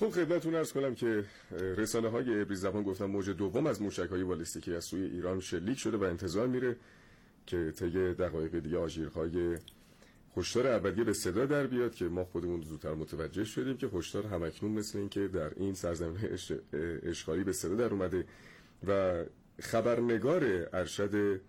خب خدمتتون عرض کنم که رسانه‌های عبری زبان گفتن موج دوم از موشک‌های بالستیکی از سوی ایران شلیک شده و انتظار میره که طی دقایق دیگه آژیرهای هشدار اولیه به صدا در بیاد که ما خودمون زودتر متوجه شدیم که هشدار همکنون مثل این که در این سرزمین اشغالی به صدا در اومده و خبرنگار ارشد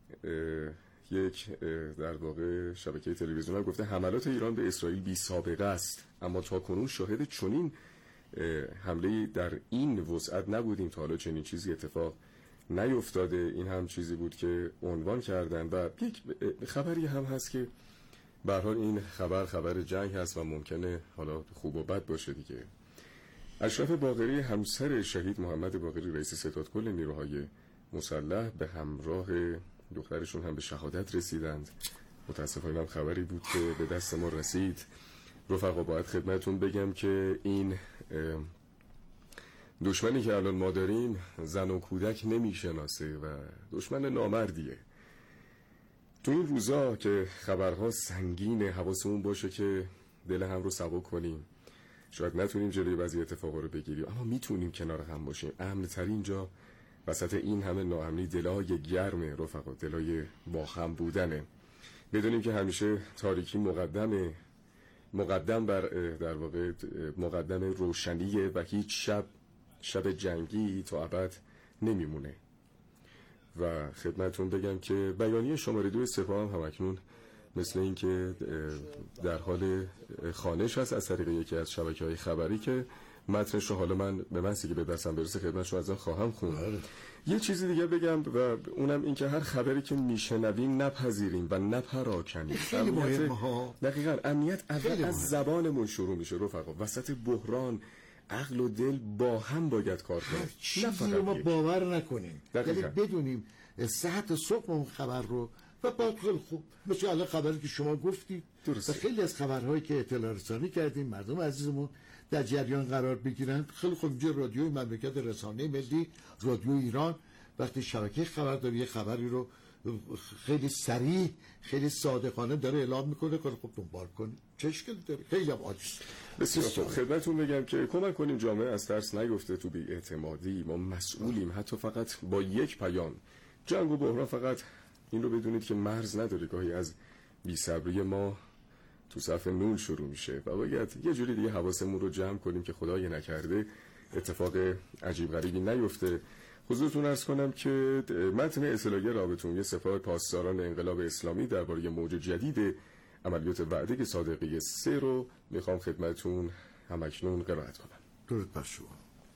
یک در واقع شبکه تلویزیون هم گفته حملات ایران به اسرائیل بی سابقه است، اما تا کنون شاهد چنین حمله در این وسعت نبودیم، تا حالا چنین چیزی اتفاق نیفتاده. این هم چیزی بود که عنوان کردن و یک خبری هم هست که به هر حال این خبر جنگ هست و ممکنه حالا خوب و بد باشه دیگه. اشرف باقری همسر شهید محمد باقری رئیس ستادکل نیروهای مسلح به همراه دخترشون هم به شهادت رسیدند. متاسفانه هم خبری بود که به دست ما رسید. رفقا باید خدمتون بگم که این دشمنی که الان ما داریم زن و کودک نمیشناسه و دشمن نامردیه. تو این روزا که خبرها سنگینه حواسمون باشه که دل هم رو سبک کنیم. شاید نتونیم جلوی بعضی اتفاقا رو بگیریم اما میتونیم کنار هم باشیم. امن ترین جا وسط این همه ناامنی دلای گرم رفقا، دلای با هم بودنه. بدونیم که همیشه تاریکی مقدم بر در واقع مقدم روشنیه و هیچ شب جنگی تا ابد نمیمونه. و خدمتون بگم که بیانیه شماره 2 سپاه هم اکنون مثل این که در حال خوانش هست از طریق یکی از شبکه‌های خبری که متنش رو حالا من به من که به دستم برسه خدمتشون از آن خواهم خوند. یه چیزی دیگه بگم و اونم این که هر خبری که میشنویم نپذیریم و نپراکنیم. خیلی مهمه. دقیقاً امنیت اول از زبانمون شروع میشه رفقا. وسط بحران عقل و دل با هم باید کار کنیم. چیزی رو ما باور نکنیم، یعنی بدونیم صحت صبح اون خبر رو و بعد خیلی خوب مثل الان خبری که شما گفتید و خیلی از خبرهایی که اطلاع رسانی کردیم مردم عزیزمون در جریان قرار بگیرن. خیلی خوب اینجا رادیوی مملکت رسانه ملی رادیو ایران وقتی شبکه خبرداری یه خبری رو خیلی سریع خیلی صادقانه داره اعلام میکنه خیلی خوب دنبال کنید، چه اشکالی داره؟ خیلی هم عالی. بسیار خوب خدمتتون بگم که کمک کنیم جامعه از ترس نیفته تو بی‌اعتمادی. ما مسئولیم، حتی فقط با یک پیام. جنگ و بحران فقط این رو بدونید که مرز نداره. گاهی از بی‌صبری ما تو صف نون شروع میشه و باید یه جوری دیگه حواسمون رو جمع کنیم که خدای نکرده اتفاق عجیب غریبی نیفته. حضورتون عرض کنم که متن اصلاحیه رابطه‌عمومی سپاه پاسداران انقلاب اسلامی درباره موج جدید عملیات وعده صادقیه 3 رو میخوام خدمتتون همکنون قرائت کنم. درود بر شما.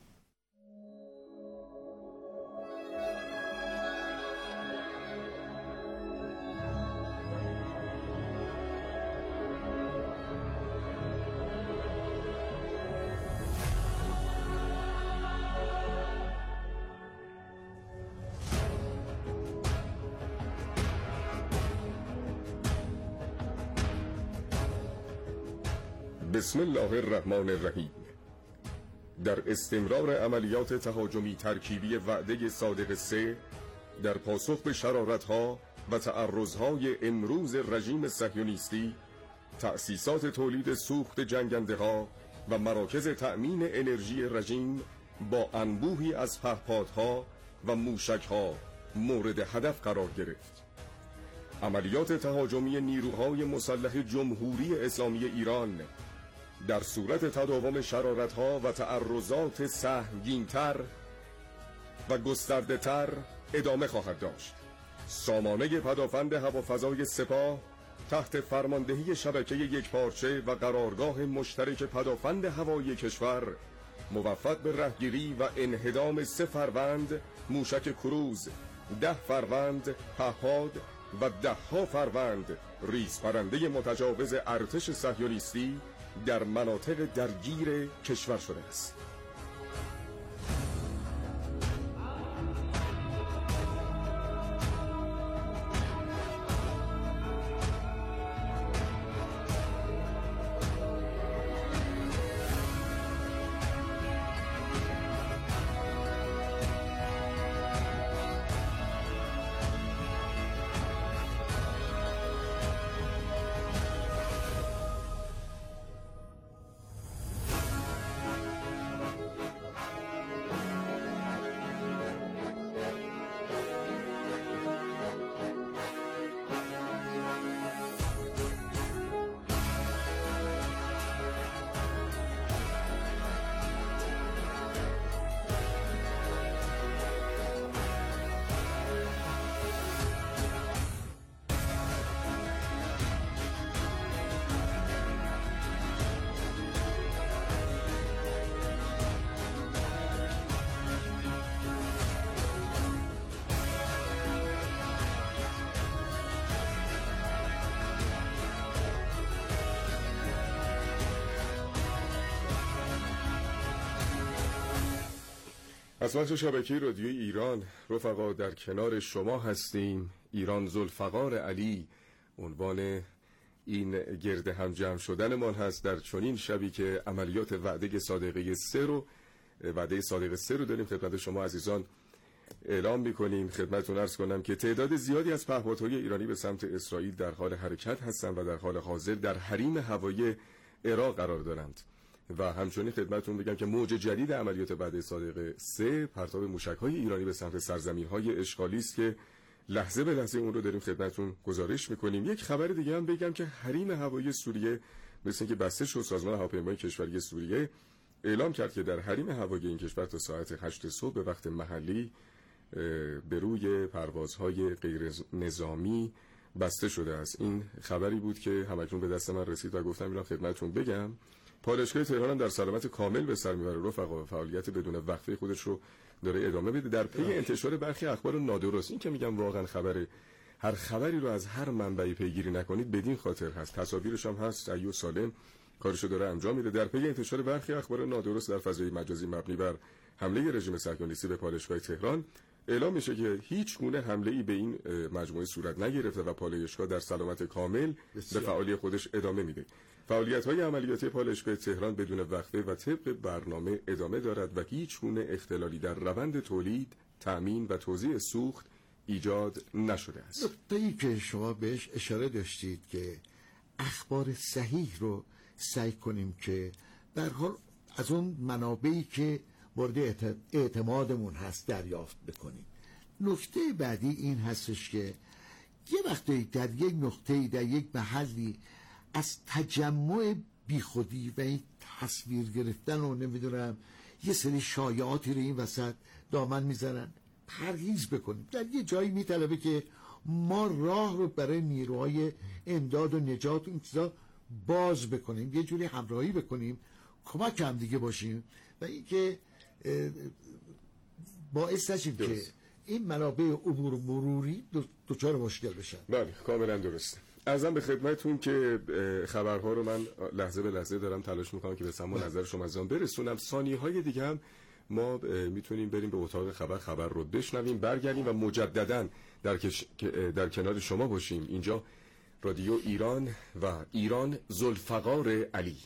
بسم الله الرحمن الرحیم. در استمرار عملیات تهاجمی ترکیبی وعده صادق 3 در پاسخ به شرارت‌ها و تعرض‌های امروز رژیم صهیونیستی، تأسیسات تولید سوخت جنگنده‌ها و مراکز تأمین انرژی رژیم با انبوهی از پهپادها و موشک‌ها مورد هدف قرار گرفت. عملیات تهاجمی نیروهای مسلح جمهوری اسلامی ایران در صورت تداوم شرارت‌ها و تعرضات سهمگین‌تر و گسترده‌تر ادامه خواهد داشت. سامانه پدافند هوافضای سپاه تحت فرماندهی شبکه یکپارچه و قرارگاه مشترک پدافند هوایی کشور موفق به رهگیری و انهدام 3 فروند موشک کروز، 10 فروند پهپاد و 10 فروند ریز پرنده متجاوز ارتش صهیونیستی در مناطق درگیر کشور شده است. از بخش شبکه رادیوی ایران رفقا در کنار شما هستیم. ایران ذوالفقار علی عنوان این گرد هم جمع شدنمان هست در چنین شبی که عملیات وعده صادقه 3 رو داریم خدمت شما عزیزان اعلام می‌کنیم. خدمتتون عرض کنم که تعداد زیادی از پهپادهای ایرانی به سمت اسرائیل در حال حرکت هستند و در حال حاضر در حریم هوایی عراق قرار دارند و همچنین خدمتتون بگم که موج جدید عملیات وعده صادقه 3 پرتاب موشک‌های ایرانی به سمت سرزمین‌های اشغالی است که لحظه به لحظه اون رو داریم خدمتتون گزارش می‌کنیم. یک خبر دیگه هم بگم که حریم هوایی سوریه مثل اینکه بسته شد. سازمان هواپیمایی کشوری سوریه اعلام کرد که در حریم هوایی این کشور تا ساعت 8 صبح به وقت محلی به روی پروازهای غیر نظامی بسته شده است. این خبری بود که همکنون به دست من رسید و گفتم اینا خدمتتون بگم. پالایشگاه تهران هم در سلامت کامل به سر میبره رفقا، فعالیت بدون وقفه خودش رو داره ادامه میده در پی انتشار برخی اخبار نادرست. این که میگم واقعا خبره، هر خبری رو از هر منبعی پیگیری نکنید بدین خاطر هست. تصاویرش هم هست، ایو سالم کارشو داره انجام میده. در پی انتشار برخی اخبار نادرست در فضای مجازی مبنی بر حمله رژیم صهیونیستی به پالایشگاه تهران اعلام میشه که هیچ گونه حمله‌ای به این مجموعه صورت نگرفته و پالایشگاه در سلامت کامل به فعالیت خودش ادامه میده. فعالیت‌های عملیاتی پالایشگاه تهران بدون وقفه و طبق برنامه ادامه دارد و هیچ گونه اختلالی در روند تولید، تأمین و توزیع سوخت ایجاد نشده است. نکته‌ای که شما بهش اشاره داشتید که اخبار صحیح رو سعی کنیم که در حال از اون منابعی که مورد اعتمادمون هست دریافت بکنیم. نکته بعدی این هستش که یه وقتی در یک نقطه‌ای در یک محلی از تجمع بیخودی و این تصویر گرفتن و نمیدونم یه سری شایعاتی رو این وسط دامن میزنن، پرهیز بکنیم. در یه جایی میطلبه که ما راه رو برای نیروهای امداد و نجات این چیزا باز بکنیم، یه جوری همراهی بکنیم، کمک هم دیگه باشیم و این که باعث نشیم که این منابع عبور مروری دچار مشکل بشن. بله کاملا درسته. عرضم به خدمتتون که خبرها رو من لحظه به لحظه دارم تلاش میکنم که به سماع نظر شما عزیزان برسونم. ثانیه‌های دیگه هم ما میتونیم بریم به اتاق خبر رو بشنویم، برگردیم و مجددا در کنار شما باشیم. اینجا رادیو ایران و ایران ذوالفقار علی.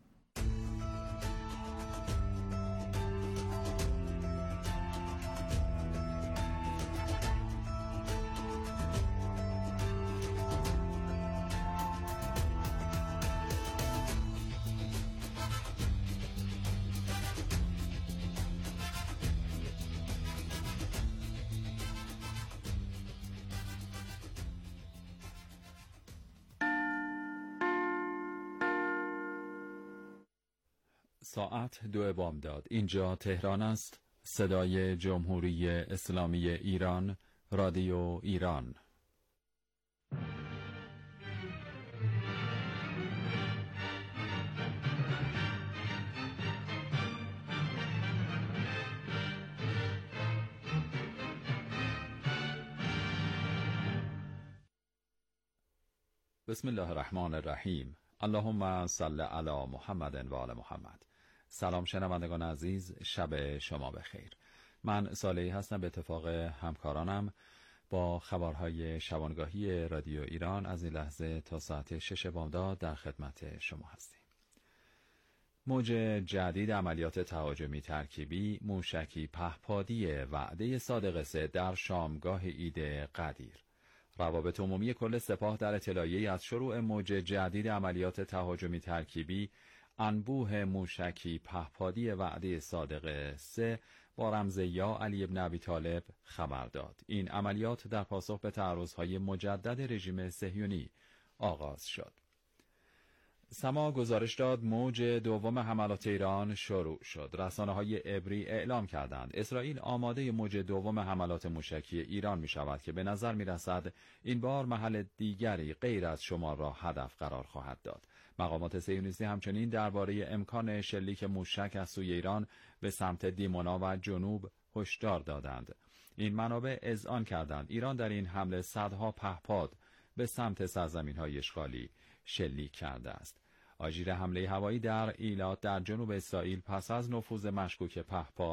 ساعت 2 بامداد. اینجا تهران است. صدای جمهوری اسلامی ایران، رادیو ایران. بسم الله الرحمن الرحیم. اللهم صل علی محمد و آل محمد. سلام شنوندگان عزیز، شب شما بخیر. من صالحی هستم. به اتفاق همکارانم با خبرهای شبانگاهی رادیو ایران از این لحظه تا ساعت 6 بامداد در خدمت شما هستیم. موج جدید عملیات تهاجمی ترکیبی موشکی پهپادی وعده صادقه 3 در شامگاه عید قدیر. روابط عمومی کل سپاه در اطلاعیه‌ای از شروع موج جدید عملیات تهاجمی ترکیبی انبوه موشکی پهپادی وعده صادقه 3 با رمز یا علی ابن ابی طالب خبر داد. این عملیات در پاسخ به تعرضهای مجدد رژیم صهیونی آغاز شد. سما گزارش داد موج دوم حملات ایران شروع شد. رسانه‌های عبری اعلام کردند اسرائیل آماده موج دوم حملات موشکی ایران می شود که به نظر می رسد این بار محل دیگری غیر از شمال را هدف قرار خواهد داد. مقامات صهیونیستی همچنین درباره امکان شلیک موشک از سوی ایران به سمت دیمونا و جنوب هشدار دادند. این منابع اذعان کردند ایران در این حمله صدها پهپاد به سمت سرزمین‌های اشغالی شلیک کرده است. آژیر حمله هوایی در ایلات در جنوب اسرائیل پس از نفوذ مشکوک پهپاد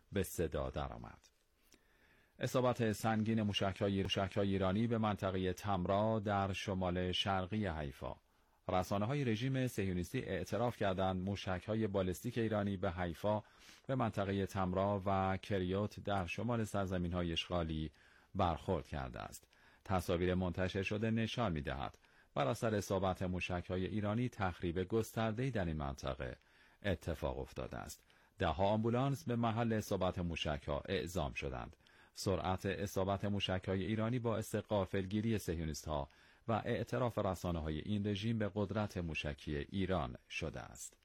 به صدا درآمد. اصابت سنگین موشک‌های ایرانی به منطقه تمرا در شمال شرقی حیفا. رسانه‌های رژیم صهیونیستی اعتراف کردند موشک‌های بالستیک ایرانی به حیفا، به منطقه تمرا و کریوت در شمال سرزمین‌های اشغالی برخورد کرده است. تصاویر منتشر شده نشان می‌دهد بر اثر اصابت موشک‌های ایرانی تخریب گسترده‌ای در این منطقه اتفاق افتاده است. ده‌ها آمبولانس به محل اصابت موشک‌ها اعزام شدند. سرعت اصابت موشک‌های ایرانی باعث غافلگیری صهیونیست‌ها و اعتراف رسانه‌های این رژیم به قدرت موشکی ایران شده است.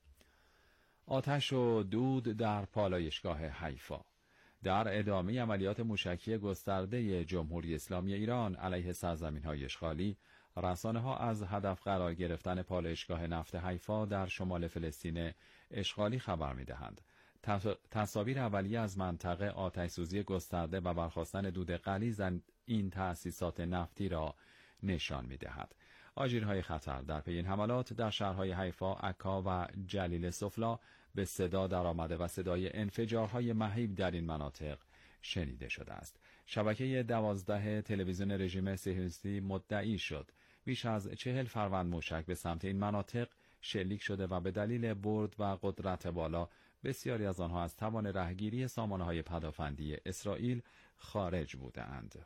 آتش و دود در پالایشگاه حیفا. در ادامه عملیات موشکی گسترده جمهوری اسلامی ایران علیه سرزمین‌های اشغالی، رسانه‌ها از هدف قرار گرفتن پالایشگاه نفت حیفا در شمال فلسطین اشغالی خبر می‌دهند. تصاویر اولیه از منطقه آتش‌سوزی گسترده و برخاستن دود غلیظ این تأسیسات نفتی را نشان می‌دهد. آژیرهای خطر در پی این حملات در شهرهای حیفا، عکا و جلیل سفلا به صدا درآمده و صدای انفجارهای مهیب در این مناطق شنیده شده است. شبکه 12 تلویزیون رژیم صهیونیستی مدعی شد بیش از 40 فروند موشک به سمت این مناطق شلیک شده و به دلیل برد و قدرت بالا بسیاری از آنها از توان رهگیری سامانه‌های پدافندی اسرائیل خارج بودند.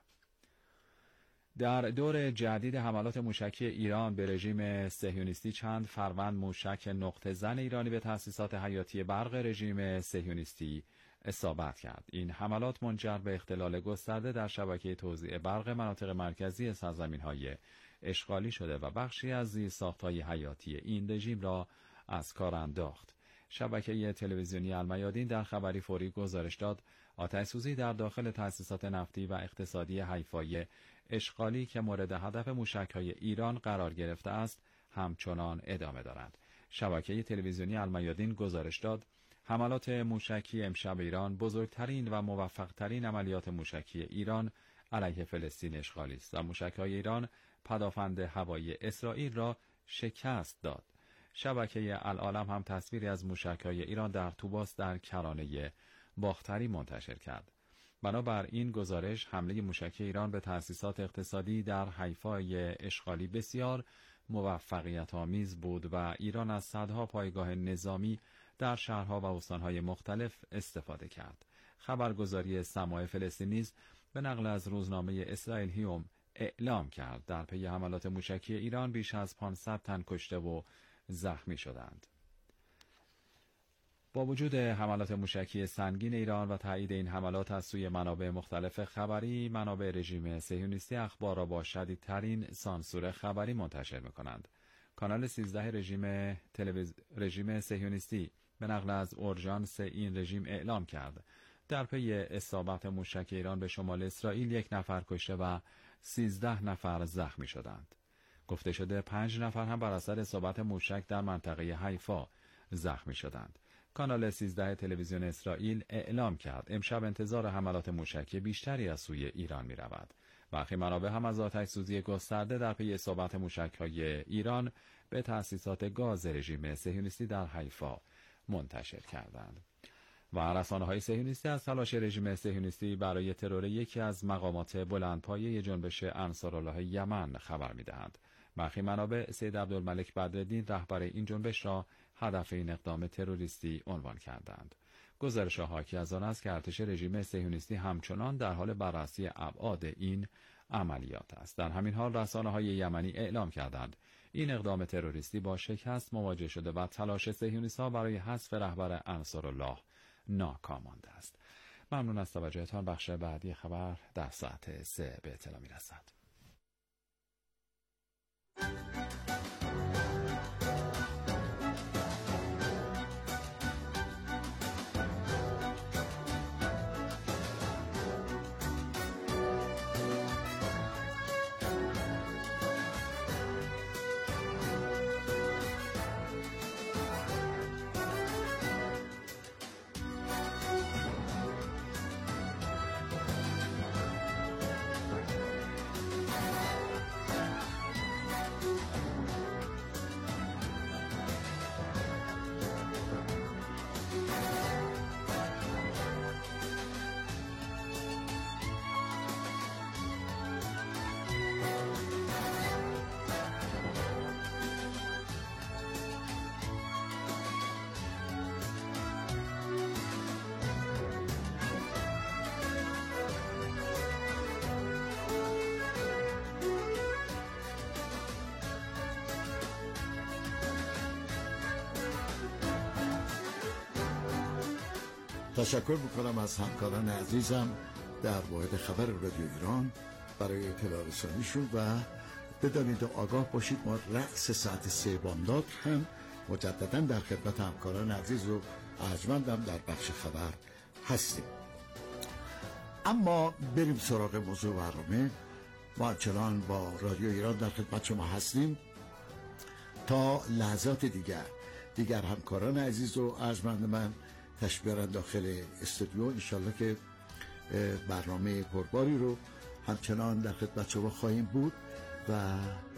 در دور جدید حملات موشکی ایران به رژیم صهیونیستی چند فروند موشک نقطه زن ایرانی به تأسیسات حیاتی برق رژیم صهیونیستی اصابت کرد. این حملات منجر به اختلال گسترده در شبکه توزیع برق مناطق مرکزی سرزمین‌های اشغالی شده و بخشی از زیرساخت‌های حیاتی این رژیم را از کار انداخت. شبکه تلویزیونی المیادین در خبری فوری گزارش داد آتش‌سوزی در داخل تأسیسات نفتی و اقتصادی حیفای اشغالی که مورد هدف موشک‌های ایران قرار گرفته است همچنان ادامه دارد. شبکه تلویزیونی المیادین گزارش داد حملات موشکی امشب ایران بزرگترین و موفق‌ترین عملیات موشکی ایران علیه فلسطین اشغالی است و موشک‌های ایران پدافند هوایی اسرائیل را شکست داد. شبکه العالم هم تصویری از موشک‌های ایران در توباس در کرانه باختری منتشر کرد. بنابر این گزارش حمله موشکی ایران به تأسیسات اقتصادی در حیفای اشغالی بسیار موفقیت‌آمیز بود و ایران از صدها پایگاه نظامی در شهرها و استانهای مختلف استفاده کرد. خبرگزاری سماع فلسطین نیز به نقل از روزنامه اسرائیل هیوم اعلام کرد در پی حملات موشکی ایران بیش از 500 تن کشته و زخمی شدند. با وجود حملات موشکی سنگین ایران و تایید این حملات از سوی منابع مختلف خبری، منابع رژیم صهیونیستی اخبار را با شدیدترین سانسور خبری منتشر می‌کنند. کانال 13 رژیم صهیونیستی به نقل از اورژانس این رژیم اعلام کرد در پی اصابت موشک ایران به شمال اسرائیل 1 نفر کشته و 13 نفر زخمی شدند. گفته شده 5 نفر هم بر اثر اصابت موشک در منطقه حیفا زخمی شدند. کانال 13 تلویزیون اسرائیل اعلام کرد امشب انتظار حملات موشکی بیشتری از سوی ایران می رود. برخی منابع هم از آتش‌سوزی گسترده در پی اصابت موشک‌های ایران به تأسیسات گاز رژیم صهیونیستی در حیفا منتشر کردند. و رسانه‌های صهیونیستی از تلاش رژیم صهیونیستی برای ترور یکی از مقامات بلندپایه جنبش انصارالله یمن خبر می‌دهند. برخی منابع سید عبدالملک بدرالدین رهبر این جنبش را هدف این اقدام تروریستی عنوان کردند. گزارش حاکی از آن است که ارتش رژیم صهیونیستی همچنان در حال بررسی ابعاد این عملیات است. در همین حال رسانه‌های یمنی اعلام کردند این اقدام تروریستی با شکست مواجه شده و تلاش صهیونیست‌ها برای حذف رهبر انصارالله ناکام مانده است. ممنون از توجهتان. بخش بعدی خبر در ساعت 3 به اطلاع می‌رسد. تشکر میکنم از همکاران عزیزم در واحد خبر رادیو ایران برای اطلاع رسانیشون و بدانید و آگاه باشید ما رأس ساعت 3 بامداد هم مجددا در خدمت همکاران عزیز و ارجمندم در بخش خبر هستیم. اما بریم سراغ موضوع برنامه. ما همچنان با رادیو ایران در خدمت شما هستیم تا لحظات دیگر همکاران عزیز و ارجمند من تشریف بیارن داخل استودیو. انشالله که برنامه پرباری رو همچنان در خدمت شما خواهیم بود و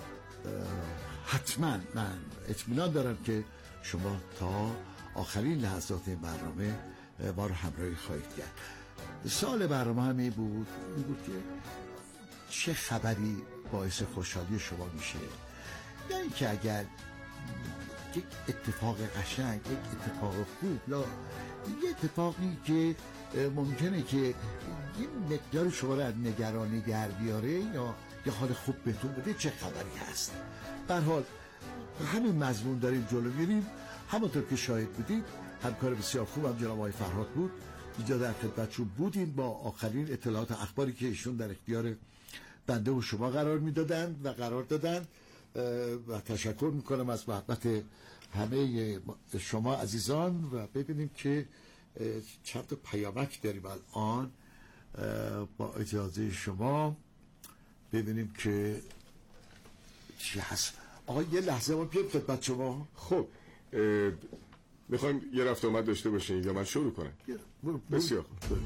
حتما من اطمینان دارم که شما تا آخرین لحظات برنامه ما رو همراهی خواهید کرد. سوال برنامه هم این بود که چه خبری باعث خوشحالی شما میشه، یا اینکه اگر یک اتفاق قشنگ، یک اتفاق خوب یا یه اتفاقی که ممکنه که یه مقدار شما رو از نگرانی در بیاره یا یه حال خوب بهتون بده، چه خبری هست؟ به هر حال همین مضمون داریم جلو میریم. همونطور که شاهد بودید همکار بسیار خوبم جناب آقای فرهاد بود، اینجا در خدمتشون بودیم با آخرین اطلاعات اخباری که ایشون در اختیار بنده و شما قرار میدادن و قرار دادن و تشکر میکنم از محبت همه شما عزیزان. و ببینیم که چند تا پیامک داریم الان با اجازه شما، ببینیم که چی هست. آقا یه لحظه ما بیام خدمت شما. خب میخوایم یه رفت آمد داشته باشین یا من شروع کنم؟ بسیار خوب.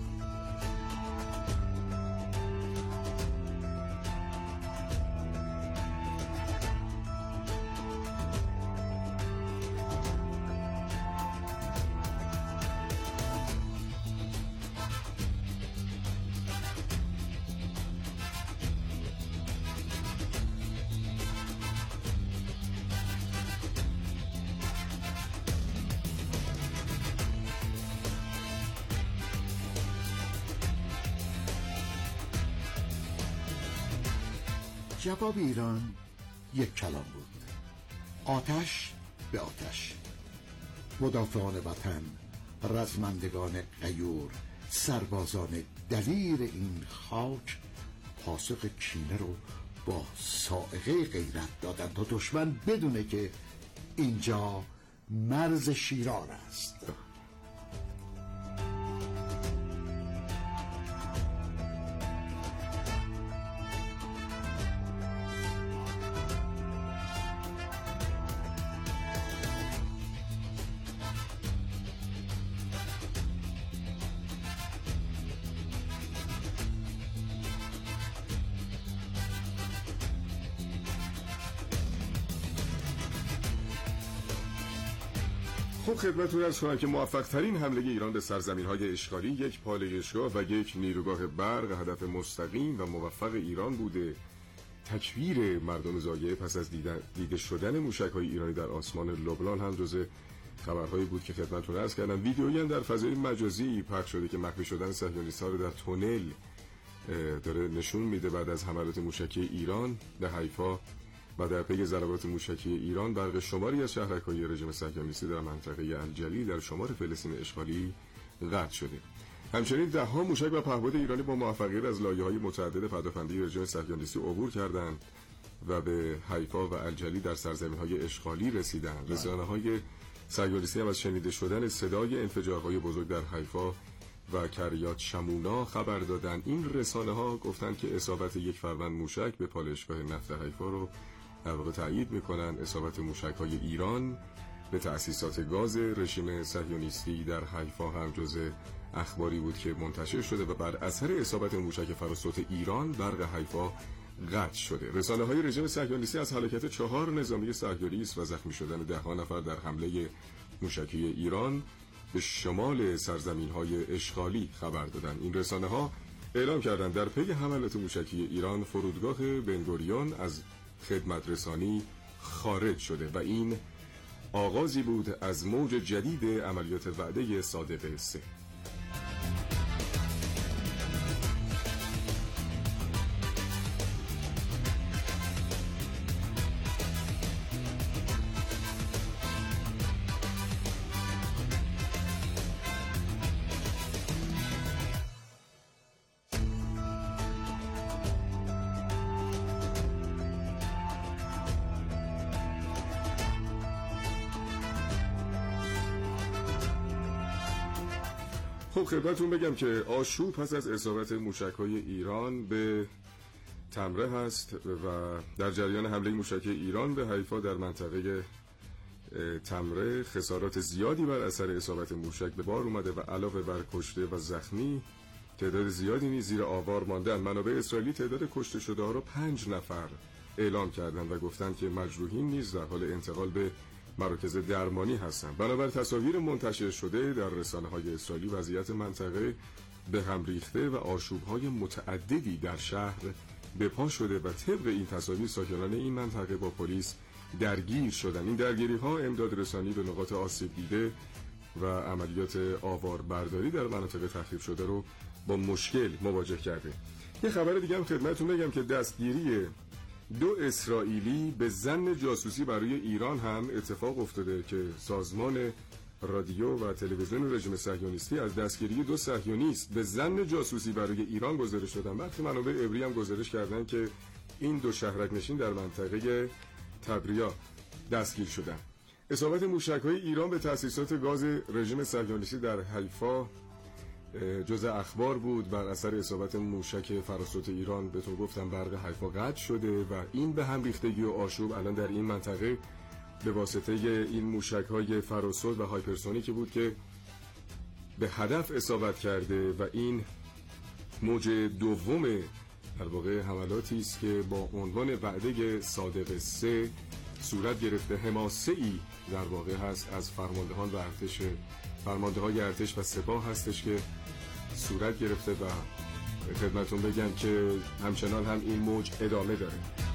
جواب ایران یک کلام بود: آتش به آتش. مدافعان وطن، رزمندگان غیور، سربازان دلیر این خاک پاسخ کینه رو با صاعقه غیرت دادن تا دشمن بدونه که اینجا مرز شیران است. خب خدمتتون عرض کنم که موفق ترین حمله ایران به سرزمین‌های اشغالی یک پالایشگاه و یک نیروگاه برق هدف مستقیم و موفق ایران بوده. تکبیر مردم ضایع پس از دیده شدن موشک‌های ایرانی در آسمان لبنان هم جزء خبرهایی بود که خدمتتون عرض کردم. ویدیویی هم در فضای مجازی پخش شده که مخفی شدن صهیونیست‌ها رو در تونل داره نشون میده بعد از حملات موشکی ایران در حیفا و در پی ضربات موشکی ایران برق شماری از شهرک‌های رژیم صهیونیستی در منطقه الجلی در شمال فلسطین اشغالی قطع شده. همچنین ده‌ها موشک و پهپاد ایرانی با موفقیت از لایه‌های متعدد پدافندی رژیم صهیونیستی عبور کردند و به حیفا و الجلی در سرزمین‌های اشغالی رسیدند. رسانه‌های صهیونیستی هم از شنیده شدن صدای انفجارهای بزرگ در حیفا و کریات شمونا خبر دادند. این رسانه‌ها گفتند که اصابت یک فروند موشک به پالایشگاه نفت حیفا رو در واقع تأیید میکنن. اصابت موشک‌های ایران به تأسیسات گاز رژیم صهیونیستی در حیفا هم جزء اخباری بود که منتشر شده و بر اثر اصابت موشک فراسوت ایران برق حیفا قطع شده. رسانه‌های رژیم صهیونیستی از هلاکت 4 نظامی صهیونیست و زخمی شدن 10 نفر در حمله موشکی ایران به شمال سرزمین‌های اشغالی خبر دادند. این رسانه‌ها اعلام کردند در پی حملات موشکی ایران فرودگاه بنگوریون از خدمت رسانی خارج شده و این آغازی بود از موج جدید عملیات وعده صادق 3. خب خدمتتون بگم که آشوب پس از اصابت موشک‌های ایران به تمره هست و در جریان حمله موشک ایران به حیفا در منطقه تمره خسارات زیادی بر اثر اصابت موشک به بار اومده و علاوه بر کشته و زخمی تعداد زیادی نیز زیر آوار ماندن. منابع اسرائیلی تعداد کشته شده ها رو 5 نفر اعلام کردن و گفتند که مجروحین نیز در حال انتقال به مراکز درمانی هستند. بنابر تصاویر منتشر شده در رسانه‌های اسرائیلی وضعیت منطقه به هم ریخته و آشوب‌های متعددی در شهر به پا شده و طبق این تصاویر ساکنان این منطقه با پلیس درگیر شدن. این درگیری‌ها امداد رسانی به نقاط آسیب دیده و عملیات آواربرداری در مناطق تخریب شده رو با مشکل مواجه کرده. یه خبر دیگه هم خدمتتون بگم که دستگیری 2 اسرائیلی به ظن جاسوسی برای ایران هم اتفاق افتاده که سازمان رادیو و تلویزیون رژیم صهیونیستی از دستگیری 2 صهیونیست به ظن جاسوسی برای ایران گزارش دادن. وقتی منابع عبری هم گزارش کردن که این 2 شهرک نشین در منطقه تبریا دستگیر شدن. اصابت موشک‌های ایران به تأسیسات گاز رژیم صهیونیستی در حیفا جزء اخبار بود. بر اثر اصابت موشک فراسوت ایران بهتون گفتم برق حیفا قطع شده و این به هم ریختگی و آشوب الان در این منطقه به واسطه این موشک‌های فراسوت و هایپرسونیکی بود که به هدف اصابت کرده و این موج دوم در واقع حملاتی است که با عنوان وعده صادق 3 صورت گرفته. حماسه‌ای در واقع هست از فرماندهان و فرمانده‌های ارتش و سپاه هستش که صورت گرفته و خدمتون بگم که همچنان هم این موج ادامه داره.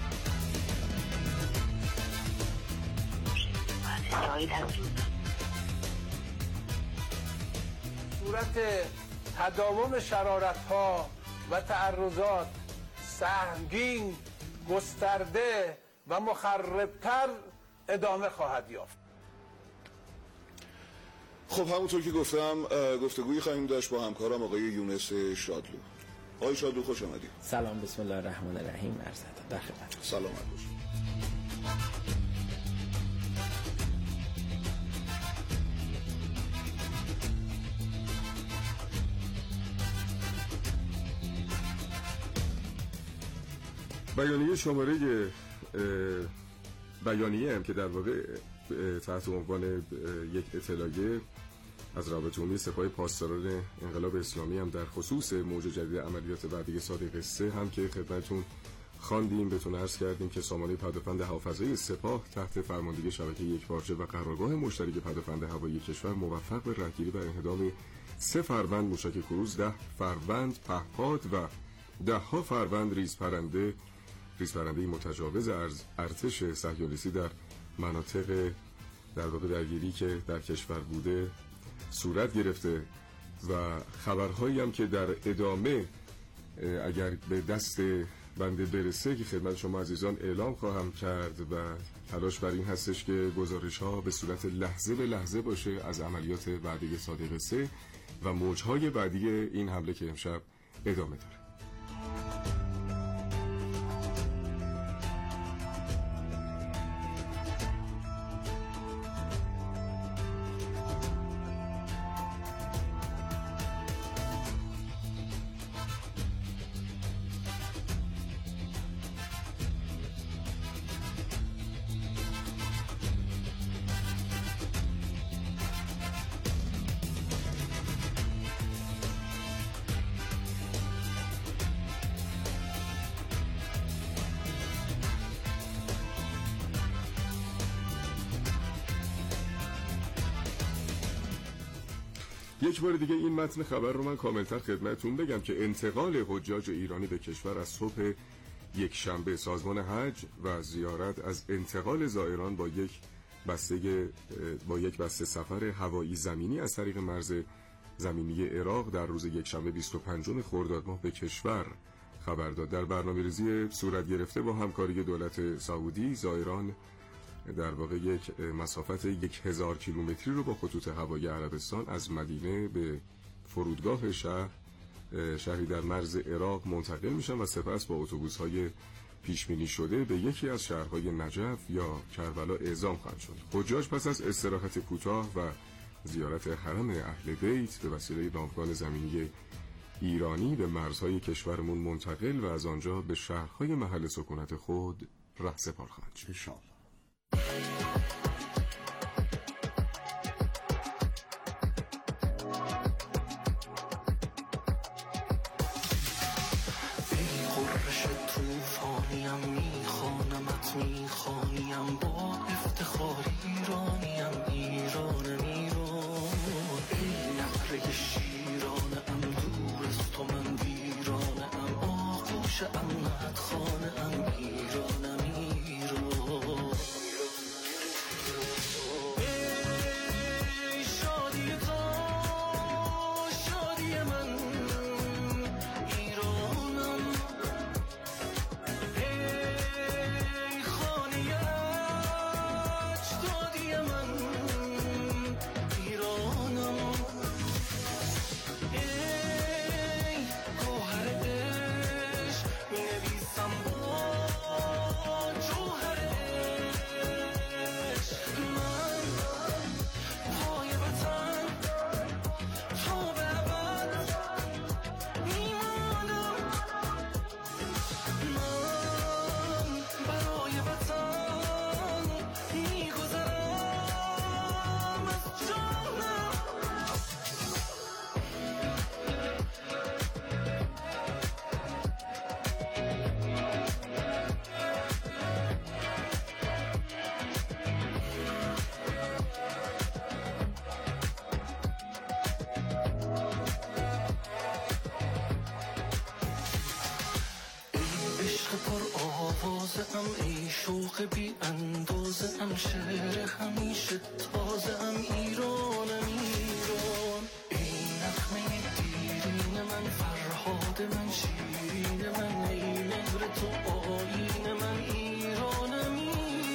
صورت تداوم شرارت‌ها و تعرضات سهمگین، گسترده و مخربتر ادامه خواهد یافت. خب همونطور که گفتم گفتگویی خواهیم داشت با همکارم آقای یونس شادلو. آقای شادلو خوش آمدید. سلام، بسم الله الرحمن الرحیم. عرض ادب در خدمت. سلامت باشید. بیانیه شماره بیانیه هم که در واقع تحت عنوان یک اطلاعیه از روابط عمومی سپاه پاسداران انقلاب اسلامی هم در خصوص موج جدید عملیات وعده صادق 3 هم که خدمتتون خواندیم، بهتون عرض کردیم که سامانه پدافند هوافضای سپاه تحت فرماندهی شبکه یکپارچه و قرارگاه مشترک پدافند هوایی کشور موفق به رهگیری و انهدام 3 فروند موشک کروز، 10 فروند پهپاد و 10 فروند ریزپرنده متجاوز ارتش صهیونیستی در مناطق در واقع درگیری که در کشور بوده صورت گرفته و خبرهایی هم که در ادامه اگر به دست بنده برسه که خدمت شما عزیزان اعلام خواهم کرد و تلاش بر این هستش که گزارش ها به صورت لحظه به لحظه باشه از عملیات وعده صادق 3 و موجهای بعدی این حمله که امشب ادامه داره. یک بار دیگه این متن خبر رو من کاملتر خدمتتون بگم که انتقال حجاج ایرانی به کشور از صبح یک شنبه سازمان حج و زیارت از انتقال زائران با یک بسته سفر هوایی زمینی از طریق مرز زمینی عراق در روز یک شنبه 25 خرداد ماه به کشور خبر داد. در برنامه‌ریزی صورت گرفته با همکاری دولت سعودی زائران در واقع یک مسافت 1000 کیلومتری رو با خطوط هوایی عربستان از مدینه به فرودگاه شهری در مرز عراق منتقل میشن و سپس با اتوبوس‌های پیش بینی شده به یکی از شهرهای نجف یا کربلا اعزام خواهند شد. حجاج پس از استراحت کوتاه و زیارت حرم اهل بیت به وسیله ناوگان زمینی ایرانی به مرزهای کشورمون منتقل و از آنجا به شهرهای محل سکونت خود رهسپار خواهد شد. انشاءالله. میخوانیم با افتخار ایرانیم، ایرانم ایران. ای نقره شیرانم دور از تو من ویرانم، آغوش امنت خانم ایرانم ایران. ای شادی تو شادی من ایرانم، ای شوق بی اندازه ام، شعر همیشه تازه ام ایرانم ایران. ای نغمه دیرین من، فرهاد من، شیرین من، ای مهر تو